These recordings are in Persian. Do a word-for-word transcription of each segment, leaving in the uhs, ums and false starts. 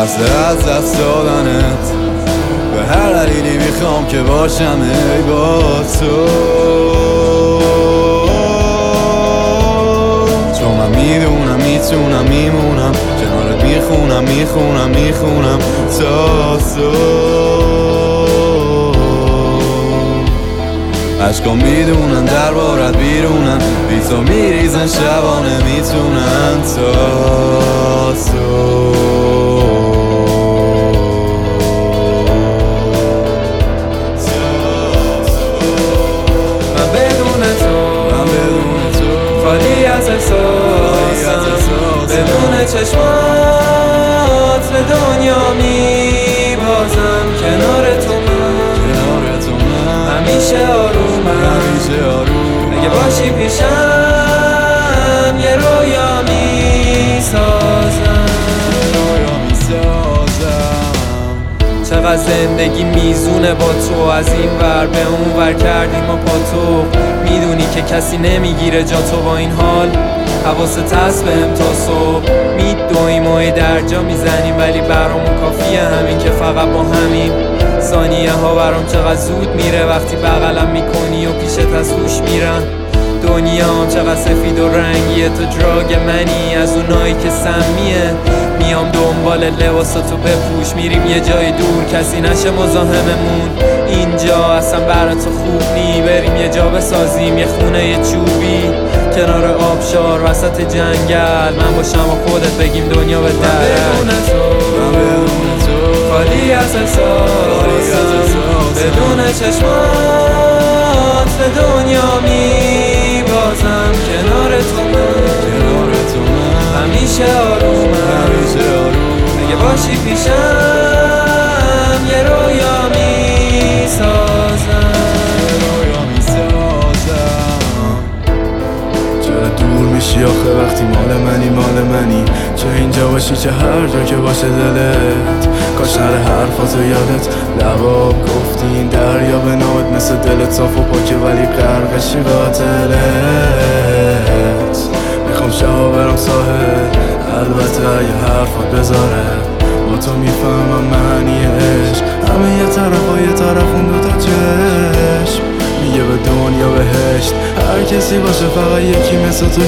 ترس از دست دادنت، به هر دلیلی میخوام که باشم ای با تو، چون من میدونم میتونم میمونم کنارت، میخونم میخونم میخونم تا صبح. عشقا میدونن دربارت بیرونن، بی تو میریزن شبانه میتونن تا صبح. من بدون تو من بدون تو خالی از احساسم، بدون چشمات به دنیا میبازم، کنار تو من کنار تو من همیشه آرومم، همیشه آروم. اگه باشی پیشم یه رویا میسازم، رویا میسازم. چقدر زندگی میزونه با تو، از این ور به اون ور کردیم ما پا تو، میدونی که کسی نمیگیره جا تو، با این حال حواست هست بهم تا صبح. میدویم و در جا میزنیم ولی برامون کافیه همین که فقط با همین ثانیه ها برام چقدر زود میره، وقتی بغلم میکنی و پیشت از هوش میرم. دنیام چقدر سفید و رنگیه، تو دراگ منی از اونایی که سمیه، میام دنبال لباساتو بپوش، میریم یه جای دور کسی نشه مزاحممون، اینجا اصلا برای تو خوب نی، بریم یه جا بسازیم یه خونه یه چوبی کنار آبشار وسط جنگل، من باشم و خودت بگیم دنیا به درک. من بدون تو خالی از احساسم، بدون چشمات به دنیا میبازم، کنار تو من کنار تو من همیشه آرومم، همیشه آروم. اگه باشی پیشم یه رویا میسازم. رویا میسازم. چرا دور میشی آخه وقتی مال منی مال منی، چه اینجا باشی چه هر جا که باشه دلت، کاش نره حرفاتو یادت، لباب گفتی این دریا به نامت، مثل دلت صاف و پاکه ولی غرقشی قاتلت. میخوام شبا برم ساحل، البته اگه حرفات بذاره، با تو میفهمم معنی عشق، همه یه طرف و یه طرف اون دوتا چشم، میگه به دنیا بهشت، هر کسی باشه فقط یکی مثل تو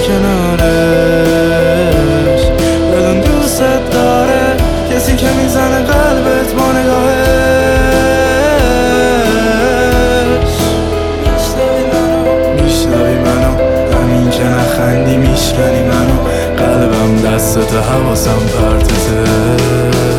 کنارش، بدون دوستت داره کسی که میزنه قلبت با نگاهش. میشنوی منو همین که نخندی میشکنی منو، قلبم دستت حواسم پرتته.